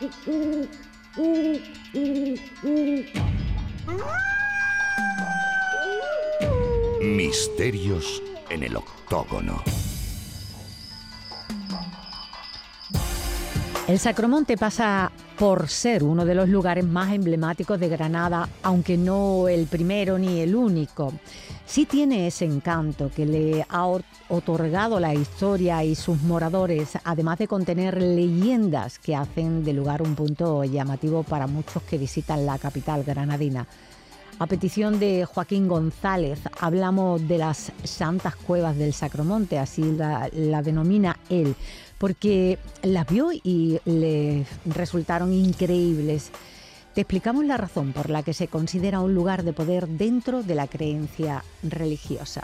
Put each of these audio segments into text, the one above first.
Misterios en el octógono. El Sacromonte pasa por ser uno de los lugares más emblemáticos de Granada, aunque no el primero ni el único. Sí tiene ese encanto que le ha otorgado la historia y sus moradores, además de contener leyendas que hacen del lugar un punto llamativo para muchos que visitan la capital granadina. A petición de Joaquín González, hablamos de las Santas Cuevas del Sacromonte, así la denomina él, porque las vio y le resultaron increíbles. Te explicamos la razón por la que se considera un lugar de poder dentro de la creencia religiosa.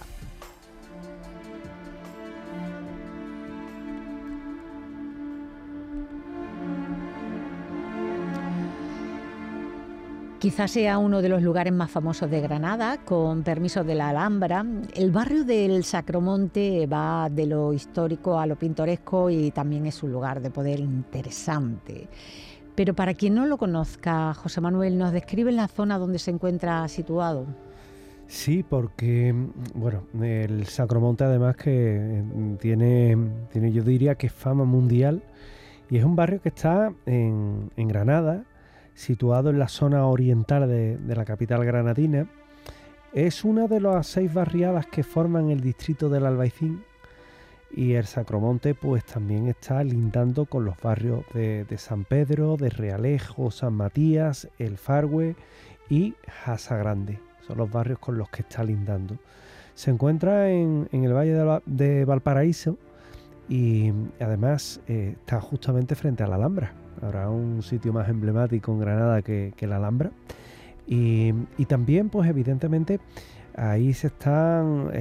Quizás sea uno de los lugares más famosos de Granada, con permiso de la Alhambra. El barrio del Sacromonte va de lo histórico a lo pintoresco y también es un lugar de poder interesante. Pero para quien no lo conozca, José Manuel, ¿nos describe la zona donde se encuentra situado? Sí, porque bueno, el Sacromonte además que tiene yo diría que fama mundial, y es un barrio que está en Granada, situado en la zona oriental de la capital granadina. Es una de las 6 barriadas que forman el distrito del Albaicín, y el Sacromonte pues también está lindando con los barrios de San Pedro, de Realejo, San Matías, El Fargue y Casa Grande. Son los barrios con los que está lindando. Se encuentra en el Valle de Valparaíso, y además está justamente frente a la Alhambra. Habrá un sitio más emblemático en Granada que la Alhambra. Y también, pues evidentemente, ahí se están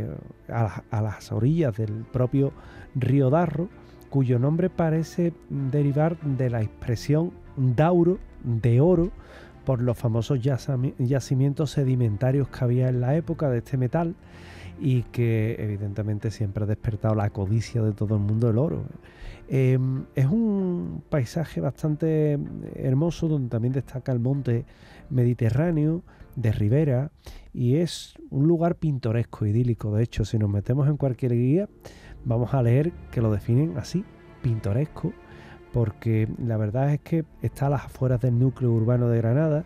a las orillas del propio río Darro, cuyo nombre parece derivar de la expresión dauro, de oro, por los famosos yacimientos sedimentarios que había en la época de este metal, y que evidentemente siempre ha despertado la codicia de todo el mundo del oro. Es un paisaje bastante hermoso, donde también destaca el monte Mediterráneo de Ribera, y es un lugar pintoresco, idílico. De hecho, si nos metemos en cualquier guía, vamos a leer que lo definen así, pintoresco, porque la verdad es que está a las afueras del núcleo urbano de Granada,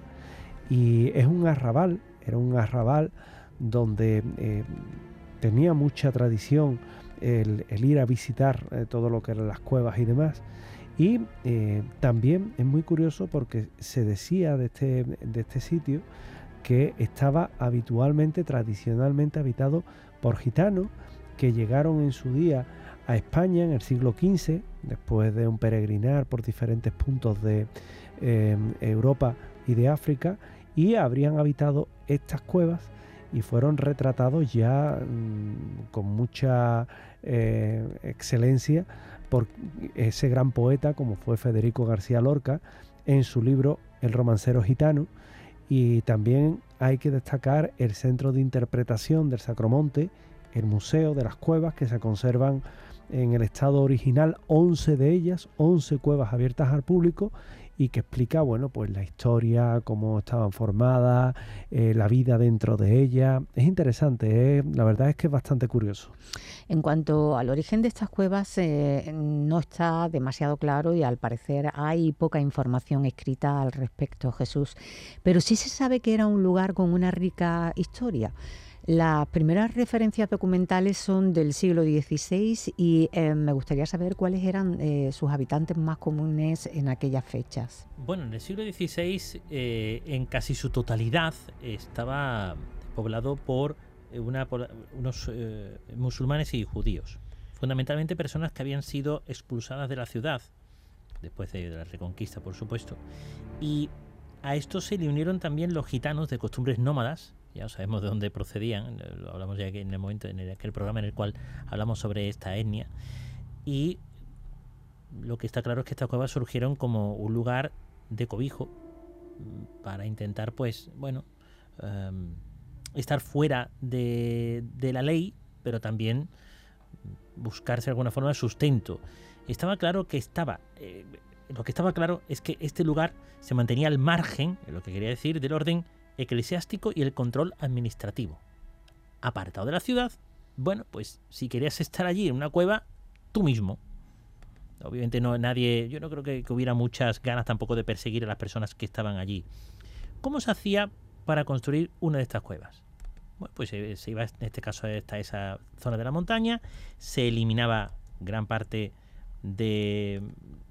y es un arrabal, era un arrabal donde tenía mucha tradición el ir a visitar todo lo que eran las cuevas y demás. Y también es muy curioso porque se decía de este sitio que estaba tradicionalmente habitado por gitanos que llegaron en su día a España en el siglo XV, después de un peregrinar por diferentes puntos de Europa y de África, y habrían habitado estas cuevas, y fueron retratados ya con mucha excelencia por ese gran poeta como fue Federico García Lorca en su libro El romancero gitano. Y también hay que destacar el centro de interpretación del Sacromonte, el Museo de las Cuevas, que se conservan en el estado original 11 de ellas, 11 cuevas abiertas al público, y que explica, bueno, pues la historia, cómo estaban formadas, la vida dentro de ellas. Es interesante, la verdad es que es bastante curioso. En cuanto al origen de estas cuevas, no está demasiado claro, y al parecer hay poca información escrita al respecto, Jesús. Pero sí se sabe que era un lugar con una rica historia. Las primeras referencias documentales son del siglo XVI, y me gustaría saber cuáles eran sus habitantes más comunes en aquellas fechas. Bueno, en el siglo XVI, en casi su totalidad, estaba poblado por unos musulmanes y judíos. Fundamentalmente personas que habían sido expulsadas de la ciudad, después de la Reconquista, por supuesto. Y a esto se le unieron también los gitanos de costumbres nómadas. Ya sabemos de dónde procedían, lo hablamos ya en el momento, en aquel programa en el cual hablamos sobre esta etnia. Y lo que está claro es que estas cuevas surgieron como un lugar de cobijo para intentar, pues, bueno, estar fuera de la ley, pero también buscarse de alguna forma sustento. Estaba claro que estaba lo que estaba claro es que este lugar se mantenía al margen, lo que quería decir, del orden eclesiástico y el control administrativo. Apartado de la ciudad, bueno, pues si querías estar allí en una cueva, tú mismo. Obviamente yo no creo que hubiera muchas ganas tampoco de perseguir a las personas que estaban allí. ¿Cómo se hacía para construir una de estas cuevas? Bueno, pues se iba, en este caso, hasta esa zona de la montaña, se eliminaba gran parte de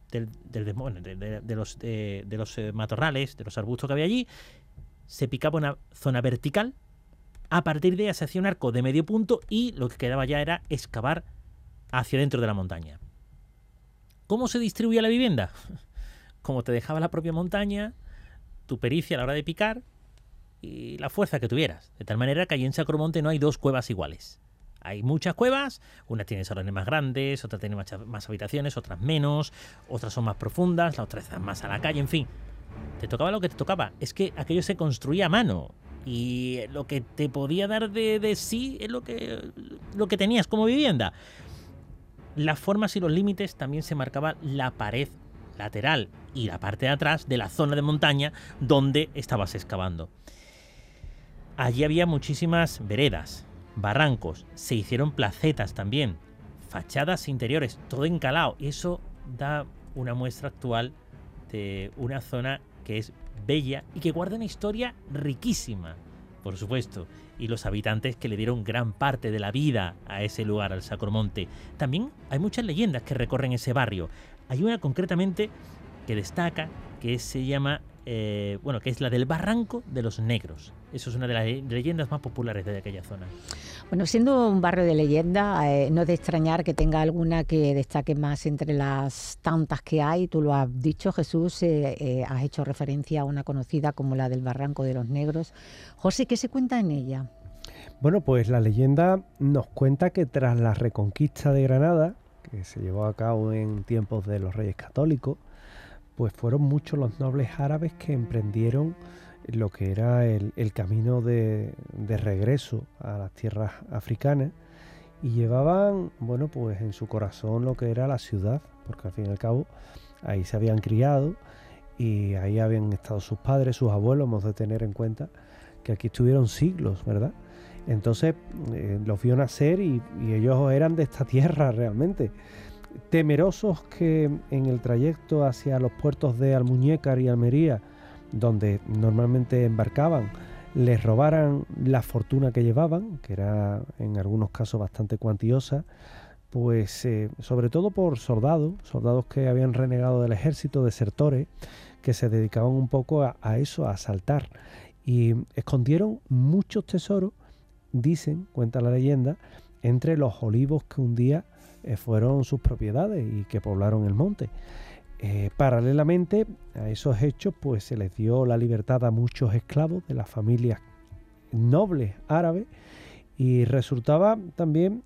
los matorrales, de los arbustos que había allí, se picaba una zona vertical, a partir de ella se hacía un arco de medio punto y lo que quedaba ya era excavar hacia dentro de la montaña. ¿Cómo se distribuía la vivienda? Como te dejaba la propia montaña, tu pericia a la hora de picar y la fuerza que tuvieras. De tal manera que allí en Sacromonte no hay dos cuevas iguales. Hay muchas cuevas, unas tienen salones más grandes, otras tienen más habitaciones, otras menos, otras son más profundas, las otras están más a la calle, en fin. Te tocaba lo que te tocaba. Es que aquello se construía a mano y lo que te podía dar de sí es lo que tenías como vivienda. Las formas y los límites también se marcaba la pared lateral y la parte de atrás de la zona de montaña donde estabas excavando. Allí había muchísimas veredas, barrancos, se hicieron placetas también, fachadas interiores, todo encalado. Y eso da una muestra actual de una zona que es bella y que guarda una historia riquísima, por supuesto, y los habitantes que le dieron gran parte de la vida a ese lugar, al Sacromonte. También hay muchas leyendas que recorren ese barrio. Hay una concretamente que destaca, que se llama, que es la del Barranco de los Negros. Eso es una de las leyendas más populares de aquella zona. Bueno, siendo un barrio de leyenda, no es de extrañar que tenga alguna que destaque más entre las tantas que hay. Tú lo has dicho, Jesús, has hecho referencia a una conocida como la del Barranco de los Negros. José, ¿qué se cuenta en ella? Bueno, pues la leyenda nos cuenta que tras la reconquista de Granada, que se llevó a cabo en tiempos de los Reyes Católicos, pues fueron muchos los nobles árabes que emprendieron lo que era el camino de regreso a las tierras africanas y llevaban, bueno, pues en su corazón lo que era la ciudad, porque al fin y al cabo ahí se habían criado y ahí habían estado sus padres, sus abuelos. Hemos de tener en cuenta que aquí estuvieron siglos, ¿verdad? Entonces los vio nacer y ellos eran de esta tierra realmente. Temerosos que en el trayecto hacia los puertos de Almuñécar y Almería, donde normalmente embarcaban, les robaran la fortuna que llevaban, que era en algunos casos bastante cuantiosa, pues sobre todo por soldados que habían renegado del ejército, desertores, que se dedicaban un poco a eso, a asaltar, y escondieron muchos tesoros, dicen, cuenta la leyenda, entre los olivos que un día fueron sus propiedades y que poblaron el monte. Paralelamente a esos hechos, pues se les dio la libertad a muchos esclavos de las familias nobles árabes y resultaba también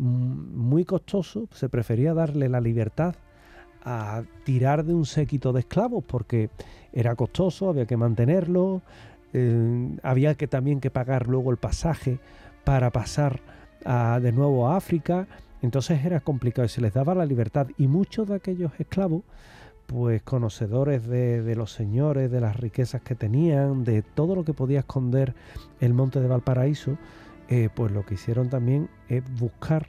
muy costoso. Se prefería darle la libertad a tirar de un séquito de esclavos porque era costoso, había que mantenerlo, había que también que pagar luego el pasaje para pasar de nuevo a África. Entonces era complicado y se les daba la libertad, y muchos de aquellos esclavos, pues conocedores de los señores, de las riquezas que tenían, de todo lo que podía esconder el monte de Valparaíso, pues lo que hicieron también es buscar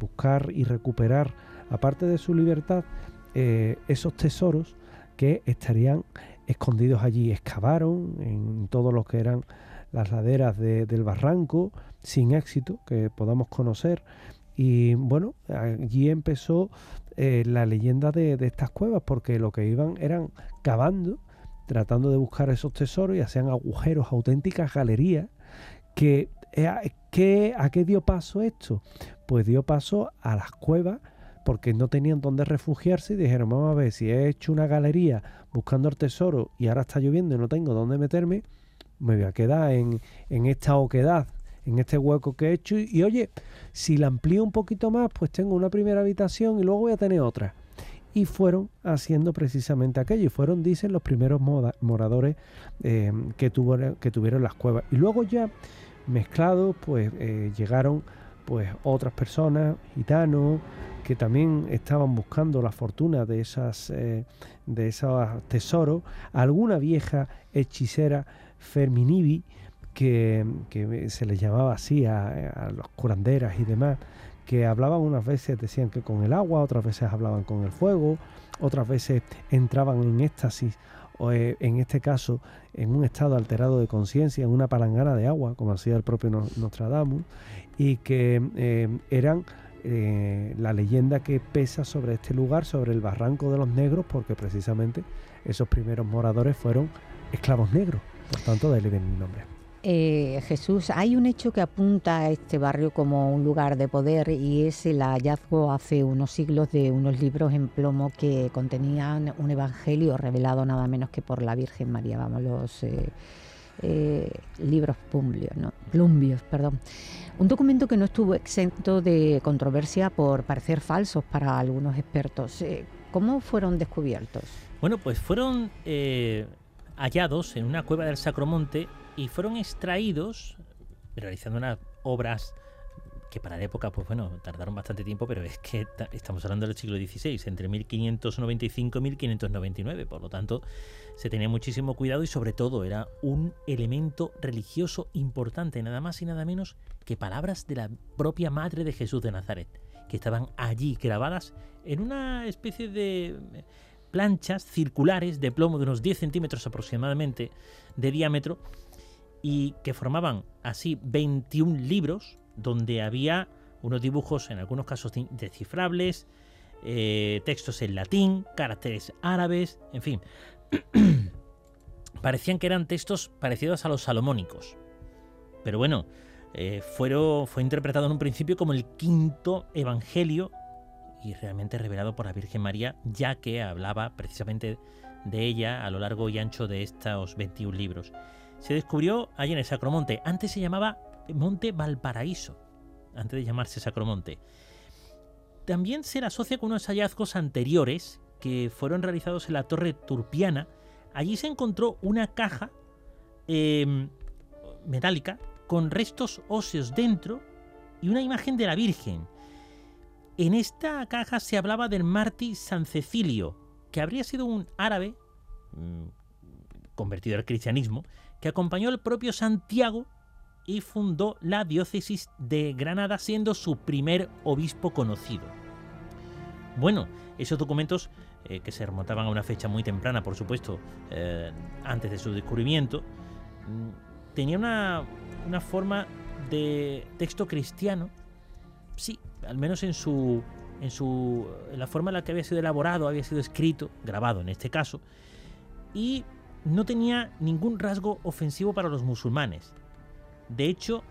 y recuperar, aparte de su libertad, esos tesoros que estarían escondidos allí. Excavaron en todo lo que eran las laderas del barranco, sin éxito que podamos conocer. Y bueno, allí empezó la leyenda de estas cuevas, porque lo que iban eran cavando, tratando de buscar esos tesoros, y hacían agujeros, auténticas galerías. ¿A qué dio paso esto? Pues dio paso a las cuevas, porque no tenían dónde refugiarse y dijeron: vamos a ver, si he hecho una galería buscando el tesoro y ahora está lloviendo y no tengo dónde meterme, me voy a quedar en esta oquedad, en este hueco que he hecho, y oye, si la amplío un poquito más, pues tengo una primera habitación y luego voy a tener otra. Y fueron haciendo precisamente aquello, y fueron, dicen, los primeros moradores que tuvieron las cuevas. Y luego ya mezclados, pues llegaron pues otras personas, gitanos, que también estaban buscando la fortuna de esos tesoros, alguna vieja hechicera Ferminibi, que se les llamaba así a los curanderas y demás, que hablaban unas veces, decían que con el agua, otras veces hablaban con el fuego, otras veces entraban en éxtasis, o en este caso en un estado alterado de conciencia, en una palangana de agua, como hacía el propio Nostradamus, y que eran la leyenda que pesa sobre este lugar, sobre el Barranco de los Negros, porque precisamente esos primeros moradores fueron esclavos negros, por tanto de ahí viene el nombre. Jesús, hay un hecho que apunta a este barrio como un lugar de poder, y es el hallazgo hace unos siglos de unos libros en plomo que contenían un evangelio revelado nada menos que por la Virgen María, vamos, los libros plumbios, perdón. Un documento que no estuvo exento de controversia por parecer falsos para algunos expertos. ¿Cómo fueron descubiertos? Bueno, pues fueron hallados en una cueva del Sacromonte y fueron extraídos realizando unas obras que para la época, pues bueno, tardaron bastante tiempo, pero es que estamos hablando del siglo XVI, entre 1595 y 1599, por lo tanto se tenía muchísimo cuidado y sobre todo era un elemento religioso importante, nada más y nada menos que palabras de la propia Madre de Jesús de Nazaret, que estaban allí grabadas en una especie de planchas circulares de plomo de unos 10 centímetros aproximadamente de diámetro, y que formaban así 21 libros donde había unos dibujos, en algunos casos descifrables, textos en latín, caracteres árabes, en fin. Parecían que eran textos parecidos a los salomónicos. Pero bueno, fue interpretado en un principio como el quinto evangelio y realmente revelado por la Virgen María, ya que hablaba precisamente de ella a lo largo y ancho de estos 21 libros. Se descubrió allí en el Sacromonte. Antes se llamaba Monte Valparaíso, antes de llamarse Sacromonte. También se le asocia con unos hallazgos anteriores que fueron realizados en la Torre Turpiana. Allí se encontró una caja metálica con restos óseos dentro y una imagen de la Virgen. En esta caja se hablaba del mártir San Cecilio, que habría sido un árabe convertido al cristianismo, que acompañó al propio Santiago y fundó la diócesis de Granada, siendo su primer obispo conocido. Bueno, esos documentos, que se remontaban a una fecha muy temprana, por supuesto, antes de su descubrimiento, tenían una forma de texto cristiano, sí, al menos en la forma en la que había sido elaborado, había sido escrito, grabado en este caso, y no tenía ningún rasgo ofensivo para los musulmanes. De hecho,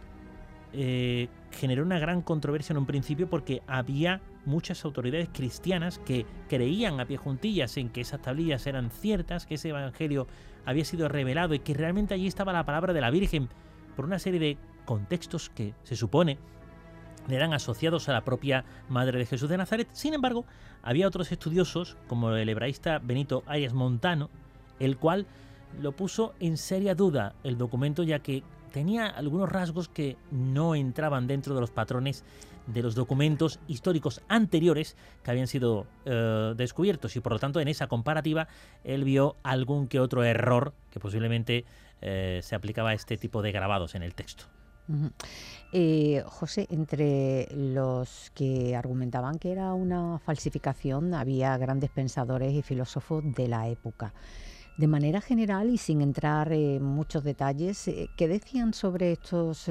generó una gran controversia en un principio porque había muchas autoridades cristianas que creían a pie juntillas en que esas tablillas eran ciertas, que ese evangelio había sido revelado y que realmente allí estaba la palabra de la Virgen, por una serie de contextos que se supone eran asociados a la propia Madre de Jesús de Nazaret. Sin embargo, había otros estudiosos, como el hebraísta Benito Arias Montano, el cual lo puso en seria duda el documento, ya que tenía algunos rasgos que no entraban dentro de los patrones de los documentos históricos anteriores que habían sido descubiertos, y por lo tanto en esa comparativa él vio algún que otro error que posiblemente se aplicaba a este tipo de grabados en el texto. José, entre los que argumentaban que era una falsificación había grandes pensadores y filósofos de la época. De manera general y sin entrar en muchos detalles, ¿qué decían sobre estos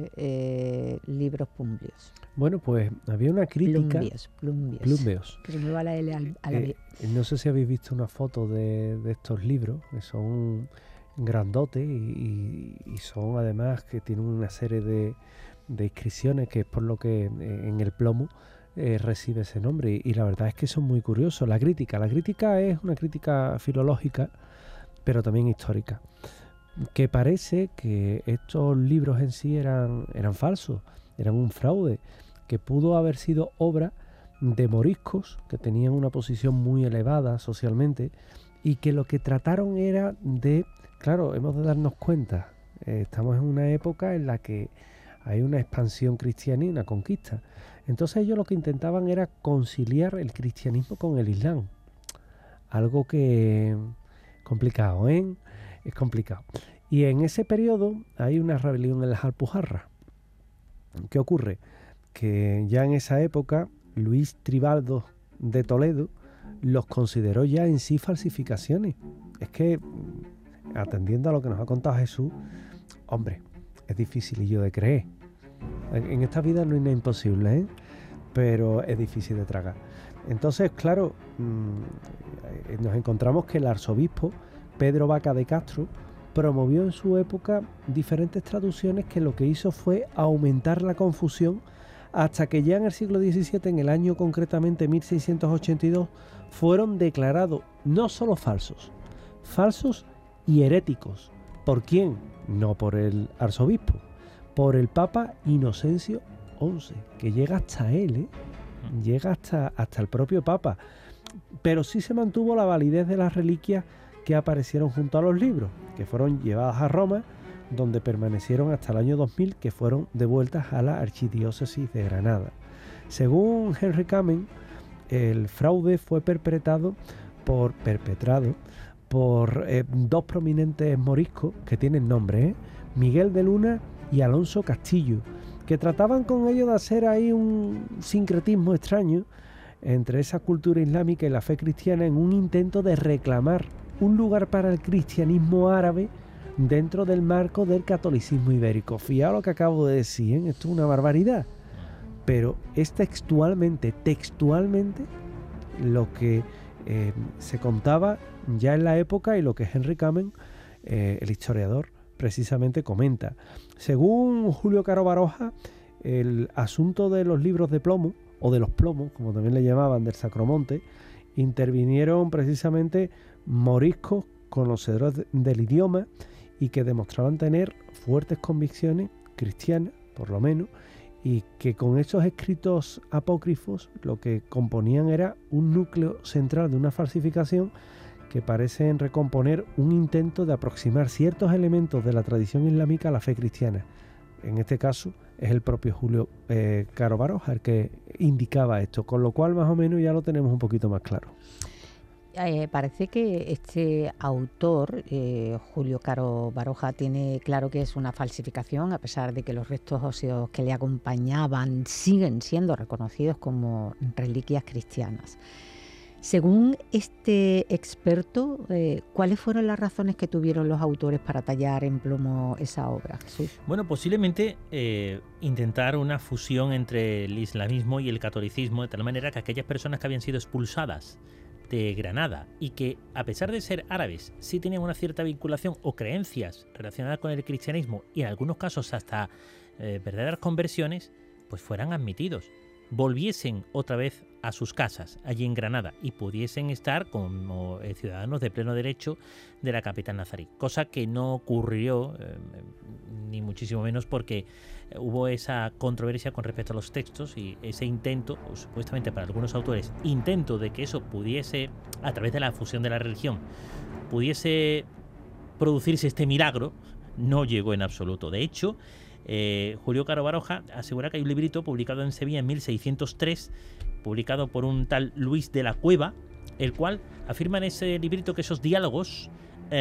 libros plumbios? Bueno, pues había una crítica... Plumbios. Que se me va la L a la B. No sé si habéis visto una foto de estos libros, que son grandotes y son además que tienen una serie de inscripciones, que es por lo que en el plomo recibe ese nombre, y la verdad es que son muy curiosos. La crítica es una crítica filológica, pero también histórica, que parece que estos libros en sí eran falsos, eran un fraude, que pudo haber sido obra de moriscos que tenían una posición muy elevada socialmente y que lo que trataron era de, claro, hemos de darnos cuenta, estamos en una época en la que hay una expansión cristiana y una conquista. Entonces ellos lo que intentaban era conciliar el cristianismo con el islam. Algo que complicado, ¿eh? Es complicado. Y en ese periodo hay una rebelión en las Alpujarras. ¿Qué ocurre? Que ya en esa época Luis Tribaldo de Toledo los consideró ya en sí falsificaciones. Es que, atendiendo a lo que nos ha contado Jesús, hombre, es dificilillo de creer. En esta vida no hay nada imposible, ¿eh? Pero es difícil de tragar. Entonces, claro, nos encontramos que el arzobispo Pedro Vaca de Castro promovió en su época diferentes traducciones que lo que hizo fue aumentar la confusión hasta que ya en el siglo XVII, en el año concretamente 1682, fueron declarados no solo falsos y heréticos. ¿Por quién? No por el arzobispo, por el Papa Inocencio XI, que llega hasta él, ¿eh? Llega hasta el propio Papa. Pero sí se mantuvo la validez de las reliquias que aparecieron junto a los libros, que fueron llevadas a Roma, donde permanecieron hasta el año 2000, que fueron devueltas a la archidiócesis de Granada. Según Henry Kamen, el fraude fue perpetrado por dos prominentes moriscos que tienen nombre, Miguel de Luna y Alonso Castillo, que trataban con ello de hacer ahí un sincretismo extraño entre esa cultura islámica y la fe cristiana en un intento de reclamar un lugar para el cristianismo árabe dentro del marco del catolicismo ibérico. Fijaos lo que acabo de decir, ¿eh? Esto es una barbaridad. Pero es textualmente lo que se contaba ya en la época y lo que Henry Kamen, el historiador, precisamente comenta. Según Julio Caro Baroja, el asunto de los libros de plomo, o de los plomos, como también le llamaban, del Sacromonte, intervinieron precisamente moriscos conocedores del idioma y que demostraban tener fuertes convicciones cristianas, por lo menos, y que con esos escritos apócrifos lo que componían era un núcleo central de una falsificación que parecen recomponer un intento de aproximar ciertos elementos de la tradición islámica a la fe cristiana. En este caso es el propio Julio Caro Baroja el que indicaba esto, con lo cual más o menos ya lo tenemos un poquito más claro. Parece que este autor, Julio Caro Baroja, tiene claro que es una falsificación, a pesar de que los restos óseos que le acompañaban siguen siendo reconocidos como reliquias cristianas. Según este experto, ¿cuáles fueron las razones que tuvieron los autores para tallar en plomo esa obra, Jesús? Bueno, posiblemente intentar una fusión entre el islamismo y el catolicismo, de tal manera que aquellas personas que habían sido expulsadas de Granada y que, a pesar de ser árabes, sí tenían una cierta vinculación o creencias relacionadas con el cristianismo y en algunos casos hasta verdaderas conversiones, pues fueran admitidos, volviesen otra vez a sus casas allí en Granada y pudiesen estar como ciudadanos de pleno derecho de la capital nazarí, cosa que no ocurrió ni muchísimo menos, porque hubo esa controversia con respecto a los textos y ese intento, o supuestamente para algunos autores, intento de que eso pudiese, a través de la fusión de la religión, pudiese producirse este milagro, no llegó en absoluto. De hecho, Julio Caro Baroja asegura que hay un librito publicado en Sevilla en 1603, publicado por un tal Luis de la Cueva, el cual afirma en ese librito que esos diálogos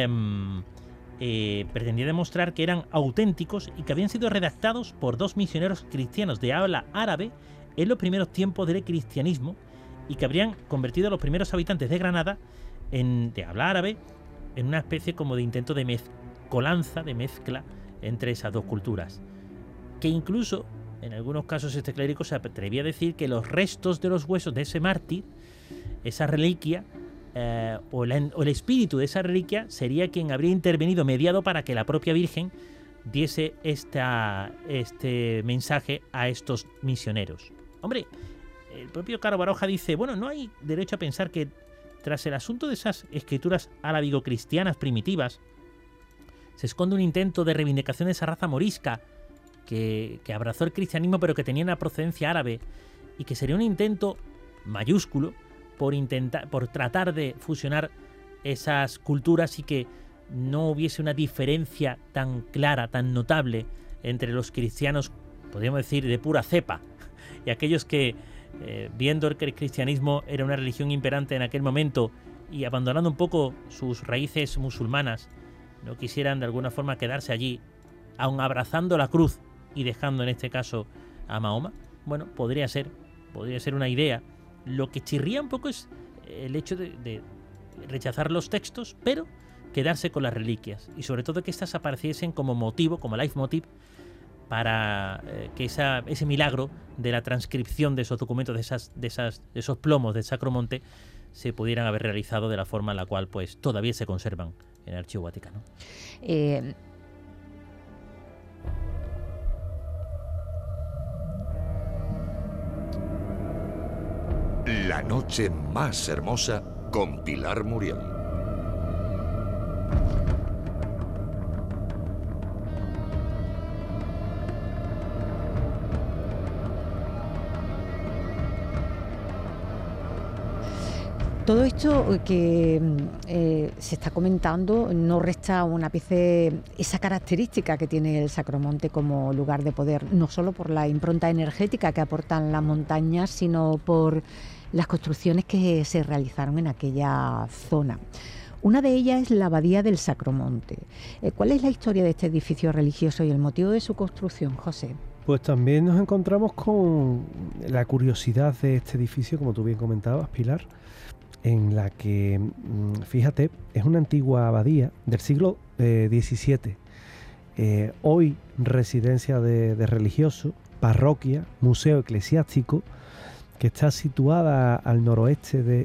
pretendía demostrar que eran auténticos y que habían sido redactados por dos misioneros cristianos de habla árabe en los primeros tiempos del cristianismo y que habrían convertido a los primeros habitantes de Granada de habla árabe en una especie como de intento de mezcolanza, de mezcla entre esas dos culturas. Que incluso, en algunos casos, este clérigo se atrevía a decir que los restos de los huesos de ese mártir, esa reliquia, o el espíritu de esa reliquia, sería quien habría intervenido, mediado, para que la propia Virgen diese este mensaje a estos misioneros. Hombre, el propio Caro Baroja dice, bueno, no hay derecho a pensar que tras el asunto de esas escrituras arábigo-cristianas primitivas se esconde un intento de reivindicación de esa raza morisca que abrazó el cristianismo pero que tenía una procedencia árabe, y que sería un intento mayúsculo por tratar de fusionar esas culturas y que no hubiese una diferencia tan clara, tan notable entre los cristianos podríamos decir, de pura cepa, y aquellos que, viendo que el cristianismo era una religión imperante en aquel momento y abandonando un poco sus raíces musulmanas, no quisieran de alguna forma quedarse allí, aun abrazando la cruz y dejando en este caso a Mahoma. Bueno, podría ser una idea. Lo que chirría un poco es el hecho de rechazar los textos, pero quedarse con las reliquias, y sobre todo que éstas apareciesen como motivo, como leitmotiv, para que ese milagro de la transcripción de esos documentos, de esos plomos del Sacro Monte, se pudieran haber realizado de la forma en la cual pues todavía se conservan en el Archivo Vaticano. La noche más hermosa con Pilar Muriel. Todo esto que se está comentando no resta un ápice esa característica que tiene el Sacromonte como lugar de poder, no solo por la impronta energética que aportan las montañas, sino por las construcciones que se realizaron en aquella zona. Una de ellas es la Abadía del Sacromonte. ¿Cuál es la historia de este edificio religioso y el motivo de su construcción, José? Pues también nos encontramos con la curiosidad de este edificio, como tú bien comentabas, Pilar, en la que, fíjate, es una antigua abadía del siglo XVII, hoy residencia de religiosos, parroquia, museo eclesiástico, que está situada al noreste de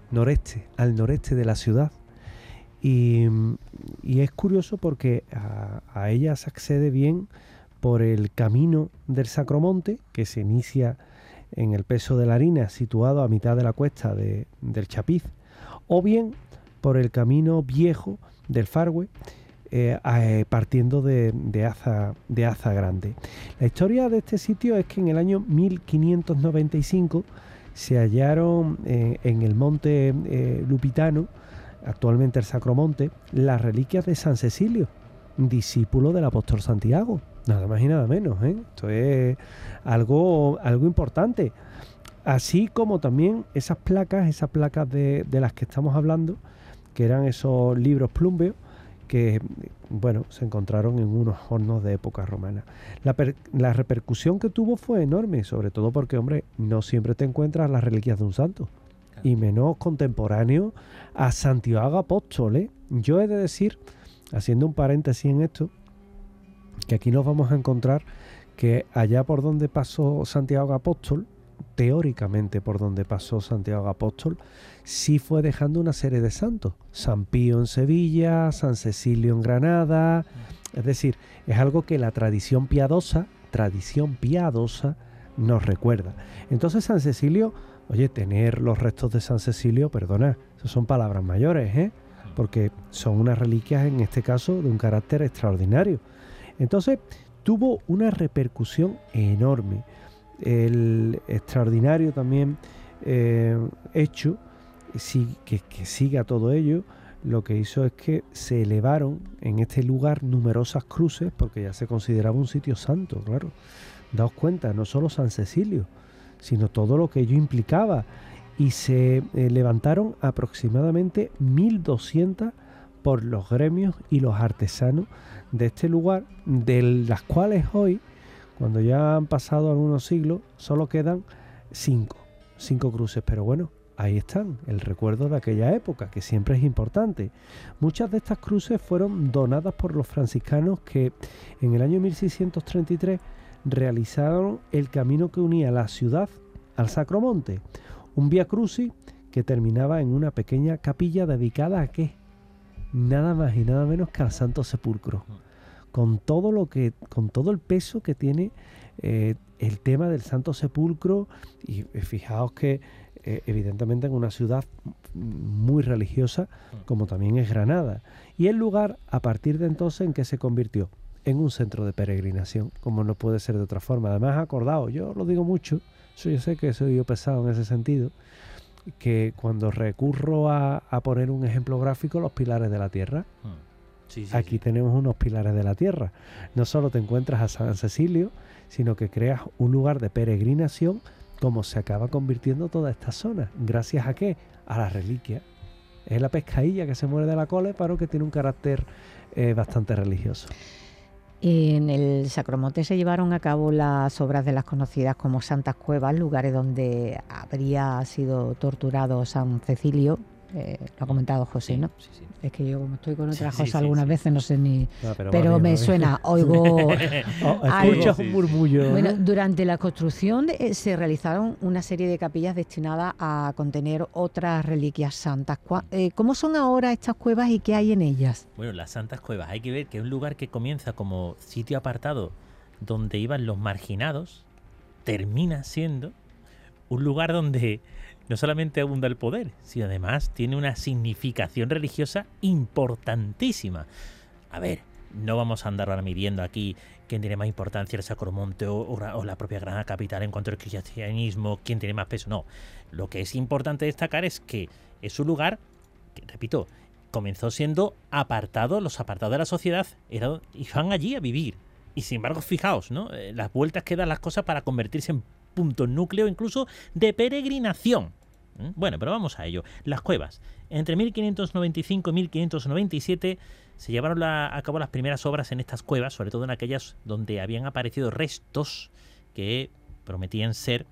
la ciudad, y es curioso porque a ella se accede bien por el camino del Sacromonte, que se inicia en el Peso de la Harina, situado a mitad de la cuesta del Chapiz, o bien por el camino viejo del Fargue, partiendo de Aza Grande. La historia de este sitio es que en el año 1595 se hallaron en el monte Lupitano, actualmente el Sacromonte, las reliquias de San Cecilio, discípulo del apóstol Santiago. Nada más y nada menos, ¿eh? Esto es algo importante. Así como también esas placas de las que estamos hablando, que eran esos libros plumbeos, que bueno, se encontraron en unos hornos de época romana. La repercusión que tuvo fue enorme, sobre todo porque, hombre, no siempre te encuentras las reliquias de un santo, y menos contemporáneo a Santiago Apóstol, ¿eh? Yo he de decir, haciendo un paréntesis en esto, que aquí nos vamos a encontrar que allá por donde pasó Santiago Apóstol, teóricamente por donde pasó Santiago Apóstol, sí fue dejando una serie de santos. San Pío en Sevilla, San Cecilio en Granada. Es decir, es algo que la tradición piadosa nos recuerda. Entonces San Cecilio, oye, tener los restos de San Cecilio, perdona, eso son palabras mayores, ¿eh? Porque son unas reliquias, en este caso, de un carácter extraordinario. Entonces tuvo una repercusión enorme. El extraordinario también hecho que siga todo ello, lo que hizo es que se elevaron en este lugar numerosas cruces, porque ya se consideraba un sitio santo, claro. Daos cuenta, no solo San Cecilio, sino todo lo que ello implicaba, y se levantaron aproximadamente 1200 por los gremios y los artesanos de este lugar, de las cuales hoy, cuando ya han pasado algunos siglos, solo quedan 5 cruces, pero bueno, ahí están, el recuerdo de aquella época, que siempre es importante. Muchas de estas cruces fueron donadas por los franciscanos que en el año 1633 realizaron el camino que unía la ciudad al Sacromonte, un Vía Crucis que terminaba en una pequeña capilla dedicada a ¿qué? Nada más y nada menos que al Santo Sepulcro, con todo el peso que tiene el tema del Santo Sepulcro. Y fijaos que evidentemente en una ciudad muy religiosa como también es Granada, y el lugar a partir de entonces en que se convirtió en un centro de peregrinación, como no puede ser de otra forma. Además, acordado, yo lo digo mucho, yo sé que soy yo pesado en ese sentido, que cuando recurro a poner un ejemplo gráfico, los pilares de la tierra, aquí tenemos unos pilares de la tierra. No solo te encuentras a San Cecilio, sino que creas un lugar de peregrinación, como se acaba convirtiendo toda esta zona. ¿Gracias a qué? A la reliquia. Es la pescadilla que se muere de la cola, pero que tiene un carácter bastante religioso. En el Sacromonte se llevaron a cabo las obras de las conocidas como Santas Cuevas, lugares donde habría sido torturado San Cecilio. Lo ha comentado José, ¿no? Sí, sí. Es que yo, como estoy con otras Sí, cosas, sí, algunas sí. veces no sé ni... No, pero me suena, oigo... Escuchas un murmullo, ¿no? Bueno, durante la construcción se realizaron una serie de capillas destinadas a contener otras reliquias santas. ¿Cómo son ahora estas cuevas y qué hay en ellas? Bueno, las Santas Cuevas, hay que ver que es un lugar que comienza como sitio apartado donde iban los marginados, termina siendo un lugar donde no solamente abunda el poder, sino además tiene una significación religiosa importantísima. A ver, no vamos a andar ahora midiendo aquí quién tiene más importancia, el Sacromonte o la propia Granada capital en cuanto al cristianismo, quién tiene más peso. No, lo que es importante destacar es que es un lugar que, repito, comenzó siendo apartado, los apartados de la sociedad iban allí a vivir. Y sin embargo, fijaos, ¿no? Las vueltas que dan las cosas para convertirse en puntos núcleo incluso de peregrinación. Bueno, pero vamos a ello. Las cuevas. Entre 1595 y 1597 se llevaron a cabo las primeras obras en estas cuevas, sobre todo en aquellas donde habían aparecido restos que prometían ser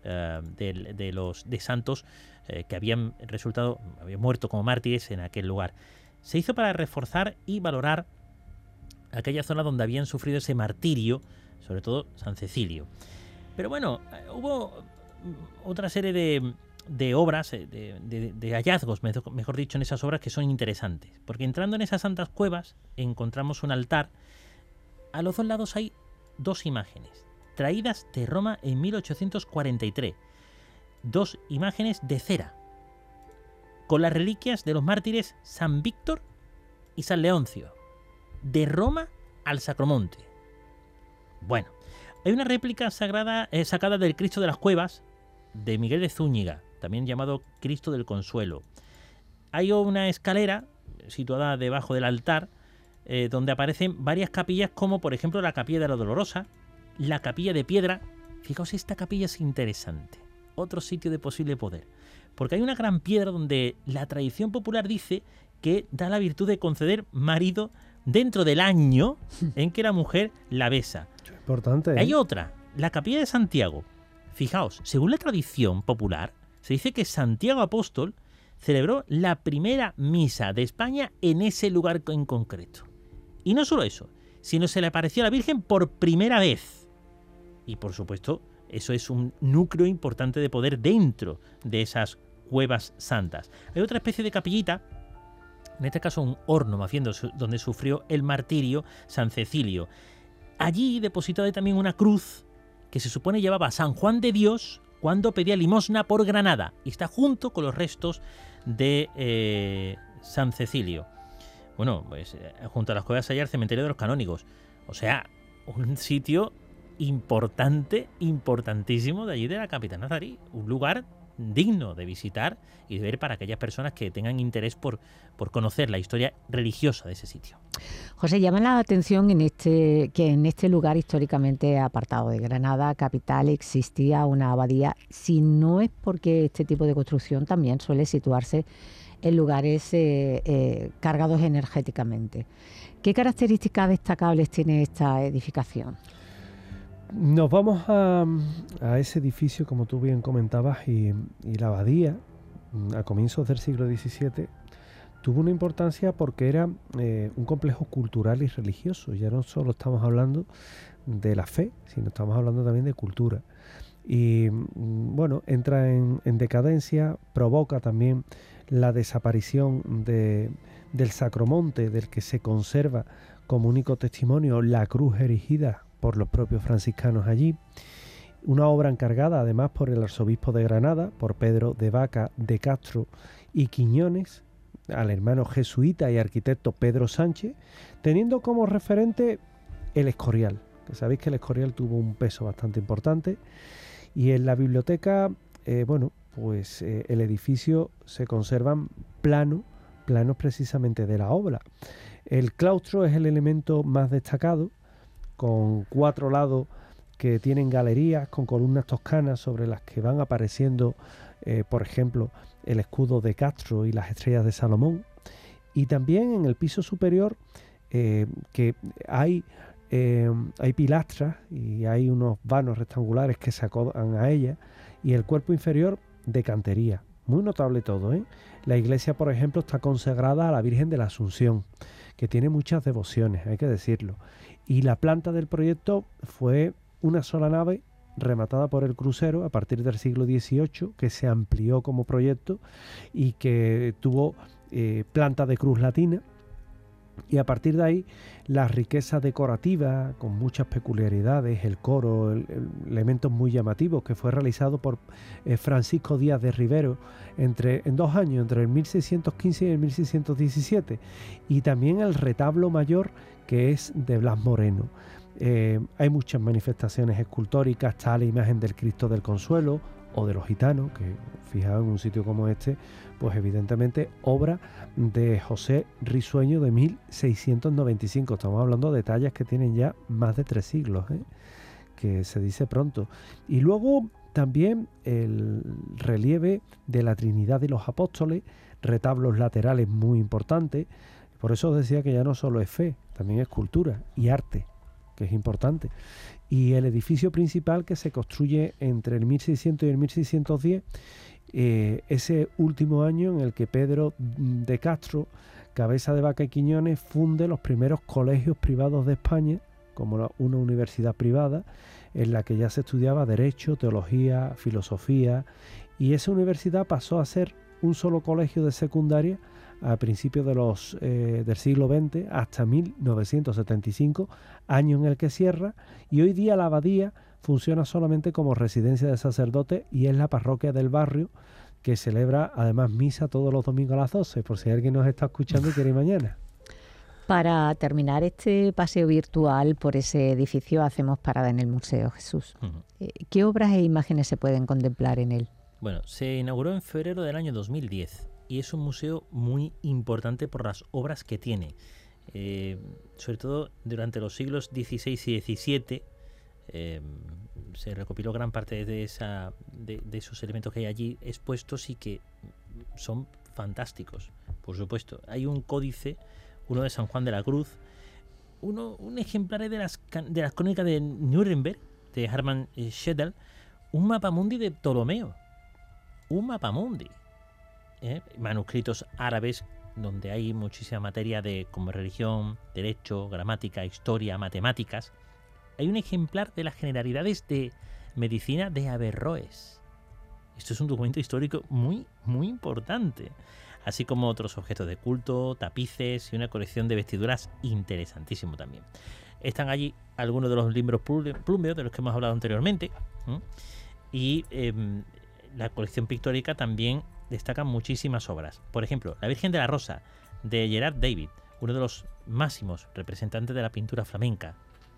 de santos que habían muerto como mártires en aquel lugar. Se hizo para reforzar y valorar aquella zona donde habían sufrido ese martirio, sobre todo San Cecilio. Pero bueno, hubo otra serie de obras, de hallazgos, mejor dicho, en esas obras que son interesantes. Porque entrando en esas santas cuevas encontramos un altar. A los dos lados hay dos imágenes, traídas de Roma en 1843. Dos imágenes de cera, con las reliquias de los mártires San Víctor y San Leoncio, de Roma al Sacromonte. Bueno, hay una réplica sacada del Cristo de las Cuevas de Miguel de Zúñiga, también llamado Cristo del Consuelo. Hay una escalera situada debajo del altar donde aparecen varias capillas, como por ejemplo la Capilla de la Dolorosa, la Capilla de Piedra. Fijaos, esta capilla es interesante, otro sitio de posible poder, porque hay una gran piedra donde la tradición popular dice que da la virtud de conceder marido dentro del año en que la mujer la besa. Importante, ¿eh? Hay otra, la Capilla de Santiago. Fijaos, según la tradición popular, se dice que Santiago Apóstol celebró la primera misa de España en ese lugar en concreto. Y no solo eso, sino se le apareció a la Virgen por primera vez. Y por supuesto, eso es un núcleo importante de poder dentro de esas cuevas santas. Hay otra especie de capillita, en este caso un horno más bien, donde sufrió el martirio San Cecilio. Allí depositado hay también una cruz que se supone llevaba a San Juan de Dios cuando pedía limosna por Granada, y está junto con los restos de San Cecilio. Bueno, pues junto a las cuevas hay el cementerio de los canónigos, o sea, un sitio importante, importantísimo de allí de la capital nazarí, un lugar digno de visitar y de ver para aquellas personas que tengan interés por conocer la historia religiosa de ese sitio. José, llama la atención que en este lugar históricamente apartado de Granada capital existía una abadía, si no es porque este tipo de construcción también suele situarse en lugares cargados energéticamente. ¿Qué características destacables tiene esta edificación? Nos vamos a ese edificio, como tú bien comentabas, y la abadía, a comienzos del siglo XVII, tuvo una importancia porque era un complejo cultural y religioso. Ya no solo estamos hablando de la fe, sino estamos hablando también de cultura. Y bueno, entra en decadencia, provoca también la desaparición del Sacromonte, del que se conserva como único testimonio la cruz erigida por los propios franciscanos allí. Una obra encargada además por el arzobispo de Granada, por Pedro de Vaca de Castro y Quiñones, al hermano jesuita y arquitecto Pedro Sánchez, teniendo como referente el Escorial, que sabéis que el Escorial tuvo un peso bastante importante. Y en la biblioteca, el edificio se conservan planos precisamente de la obra. El claustro es el elemento más destacado, con 4 lados que tienen galerías con columnas toscanas sobre las que van apareciendo, por ejemplo, el escudo de Castro y las estrellas de Salomón. Y también en el piso superior que hay pilastras y hay unos vanos rectangulares que se acodan a ellas, y el cuerpo inferior de cantería. Muy notable todo, ¿eh? La iglesia, por ejemplo, está consagrada a la Virgen de la Asunción, que tiene muchas devociones, hay que decirlo. Y la planta del proyecto fue una sola nave rematada por el crucero a partir del siglo XVIII, que se amplió como proyecto y que tuvo planta de cruz latina. Y a partir de ahí, la riqueza decorativa, con muchas peculiaridades, el coro, elementos muy llamativos, que fue realizado por Francisco Díaz de Rivero en 2 años, entre el 1615 y el 1617. Y también el retablo mayor, que es de Blas Moreno. Hay muchas manifestaciones escultóricas, está la imagen del Cristo del Consuelo o de los gitanos, que fijaos, en un sitio como este, pues evidentemente obra de José Risueño de 1695. Estamos hablando de tallas que tienen ya más de 3 siglos, que se dice pronto. Y luego también el relieve de la Trinidad y los Apóstoles, retablos laterales muy importantes. Por eso os decía que ya no solo es fe, también es cultura y arte, que es importante. Y el edificio principal, que se construye entre el 1600 y el 1610, ese último año en el que Pedro de Castro, cabeza de Vaca y Quiñones, funde los primeros colegios privados de España, como una universidad privada, en la que ya se estudiaba Derecho, Teología, Filosofía, y esa universidad pasó a ser un solo colegio de secundaria a principios del siglo XX hasta 1975, año en el que cierra, y hoy día la abadía funciona solamente como residencia de sacerdotes y es la parroquia del barrio, que celebra además misa todos los domingos a las 12, por si alguien nos está escuchando y quiere ir mañana. Para terminar este paseo virtual por ese edificio, hacemos parada en el Museo, Jesús. ¿Qué obras e imágenes se pueden contemplar en él? Bueno, se inauguró en febrero del año 2010 y es un museo muy importante por las obras que tiene. Sobre todo durante los siglos XVI y XVII se recopiló gran parte de esos elementos que hay allí expuestos y que son fantásticos. Por supuesto, hay un códice, uno de San Juan de la Cruz, un ejemplar de las crónicas de Nuremberg, de Hermann Schedel, un mapamundi de Ptolomeo, un mapamundi, manuscritos árabes donde hay muchísima materia como religión, derecho, gramática, historia, matemáticas. Hay un ejemplar de las generalidades de medicina de Averroes. Esto es un documento histórico muy, muy importante, así como otros objetos de culto, tapices y una colección de vestiduras interesantísimo también. Están allí algunos de los libros Plumbeos de los que hemos hablado anteriormente, y la colección pictórica también destaca muchísimas obras. Por ejemplo, La Virgen de la Rosa, de Gerard David, uno de los máximos representantes de la pintura flamenca.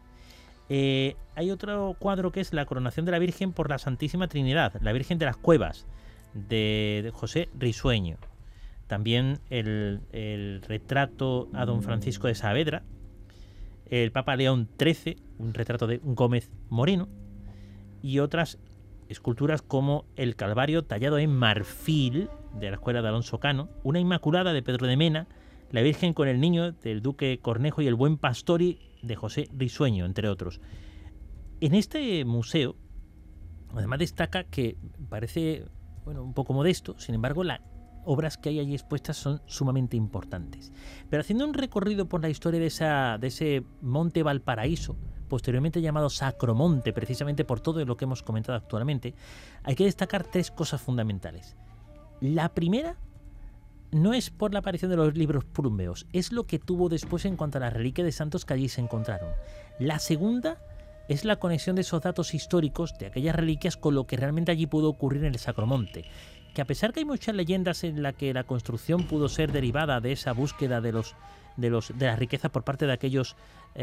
Hay otro cuadro que es La Coronación de la Virgen por la Santísima Trinidad, La Virgen de las Cuevas, de José Risueño. También el retrato a don Francisco de Saavedra, el Papa León XIII, un retrato de Gómez Moreno, y otras esculturas como el Calvario tallado en marfil de la escuela de Alonso Cano, una Inmaculada de Pedro de Mena, la Virgen con el Niño del Duque Cornejo y el Buen Pastori de José Risueño, entre otros. En este museo, además destaca que parece un poco modesto, sin embargo las obras que hay allí expuestas son sumamente importantes. Pero haciendo un recorrido por la historia de ese monte Valparaíso, posteriormente llamado Sacromonte, precisamente por todo lo que hemos comentado actualmente, hay que destacar 3 cosas fundamentales. La primera no es por la aparición de los libros Plumbeos, es lo que tuvo después en cuanto a las reliquias de santos que allí se encontraron. La segunda es la conexión de esos datos históricos de aquellas reliquias con lo que realmente allí pudo ocurrir en el Sacromonte, que a pesar que hay muchas leyendas en las que la construcción pudo ser derivada de esa búsqueda de las riquezas por parte de aquellos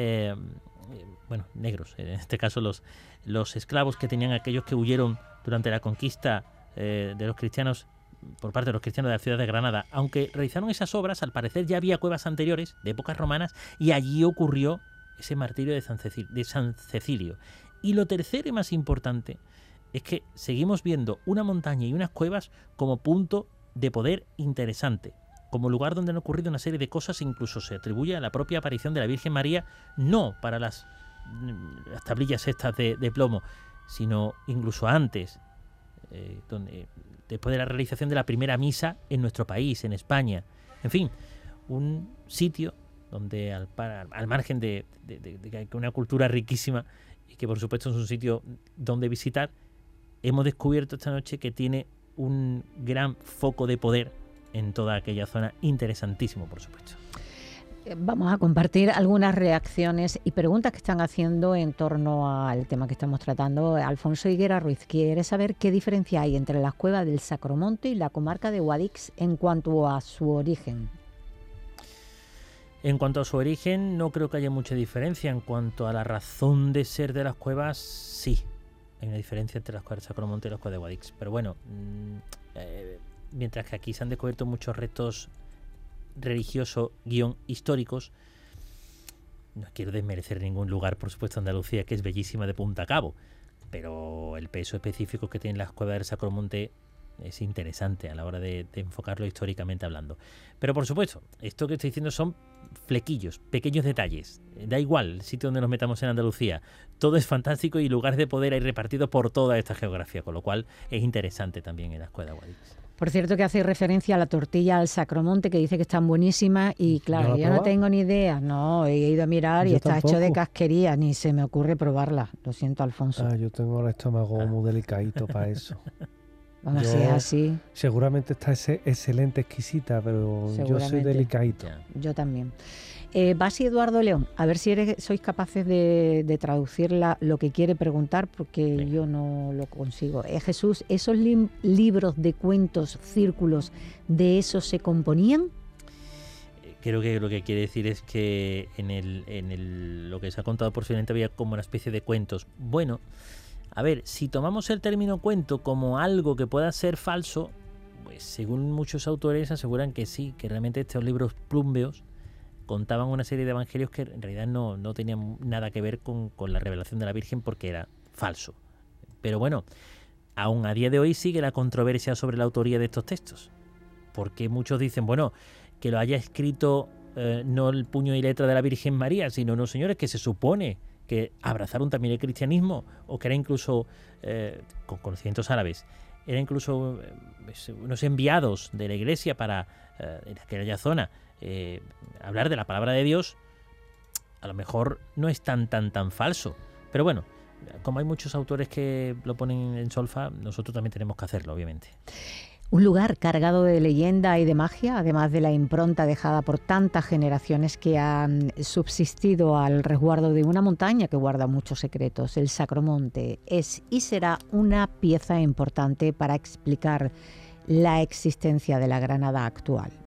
negros, en este caso los esclavos que tenían aquellos que huyeron durante la conquista de los cristianos por parte de los cristianos de la ciudad de Granada. Aunque realizaron esas obras, al parecer ya había cuevas anteriores de épocas romanas y allí ocurrió ese martirio de San Cecilio. Y lo tercero y más importante es que seguimos viendo una montaña y unas cuevas como punto de poder interesante, como lugar donde han ocurrido una serie de cosas, incluso se atribuye a la propia aparición de la Virgen María, no para las tablillas estas de plomo, sino incluso antes, después de la realización de la primera misa en nuestro país, en España. En fin, un sitio donde al margen de una cultura riquísima y que por supuesto es un sitio donde visitar, hemos descubierto esta noche que tiene un gran foco de poder en toda aquella zona, interesantísimo por supuesto. Vamos a compartir algunas reacciones y preguntas que están haciendo en torno al tema que estamos tratando. Alfonso Higuera Ruiz quiere saber qué diferencia hay entre las cuevas del Sacromonte y la comarca de Guadix en cuanto a su origen. En cuanto a su origen, no creo que haya mucha diferencia. En cuanto a la razón de ser de las cuevas, sí. Hay una diferencia entre las cuevas del Sacromonte y las cuevas de Guadix. Pero bueno, mientras que aquí se han descubierto muchos restos religiosos históricos, no quiero desmerecer ningún lugar, por supuesto, Andalucía, que es bellísima de punta a cabo, pero el peso específico que tienen las cuevas del Sacromonte es interesante a la hora de enfocarlo históricamente hablando. Pero por supuesto, esto que estoy diciendo son flequillos, pequeños detalles. Da igual el sitio donde nos metamos en Andalucía, todo es fantástico y lugares de poder hay repartidos por toda esta geografía, con lo cual es interesante también en la escuela de Guadix. Por cierto, que hace referencia a la tortilla al Sacromonte, que dice que están buenísimas y claro, yo no tengo ni idea, no, he ido a mirar y está hecho de casquería, ni se me ocurre probarla, lo siento, Alfonso. Yo tengo el estómago muy delicadito para eso. Bueno, si es así. Seguramente está excelente, exquisita, pero yo soy delicadito. Yo también. Basi Eduardo León, a ver si sois capaces de traducir lo que quiere preguntar, porque sí, yo no lo consigo. Jesús, ¿esos libros de cuentos, círculos, de eso se componían? Creo que lo que quiere decir es que en lo que se ha contado posiblemente había como una especie de cuentos. Bueno, a ver, si tomamos el término cuento como algo que pueda ser falso, pues según muchos autores aseguran que sí, que realmente estos libros plúmbeos contaban una serie de evangelios que en realidad no tenían nada que ver con la revelación de la Virgen, porque era falso. Pero bueno, aún a día de hoy sigue la controversia sobre la autoría de estos textos, porque muchos dicen, bueno, que lo haya escrito no el puño y letra de la Virgen María, sino unos señores que se supone que abrazaron también el cristianismo, o que era incluso, con conocimientos árabes, era incluso unos enviados de la iglesia para, en aquella zona, hablar de la palabra de Dios. A lo mejor no es tan falso, pero bueno, como hay muchos autores que lo ponen en solfa, nosotros también tenemos que hacerlo, obviamente. Un lugar cargado de leyenda y de magia, además de la impronta dejada por tantas generaciones que han subsistido al resguardo de una montaña que guarda muchos secretos. El Sacromonte es y será una pieza importante para explicar la existencia de la Granada actual.